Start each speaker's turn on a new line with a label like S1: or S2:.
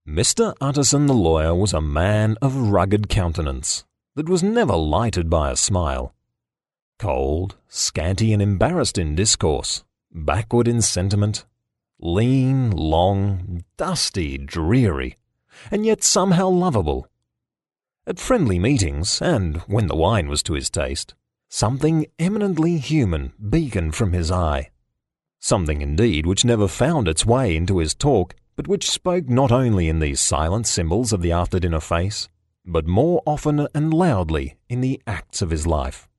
S1: Mr. Utterson the lawyer was a man of rugged countenance that was never lighted by a smile. Cold, scanty, and embarrassed in discourse, backward in sentiment, lean, long, dusty, dreary, and yet somehow lovable. At friendly meetings, and when the wine was to his taste, something eminently human beaconed from his eye. Something, indeed, which never found its way into his talk, but which spoke not only in these silent symbols of the after-dinner face, but more often and loudly in the acts of his life.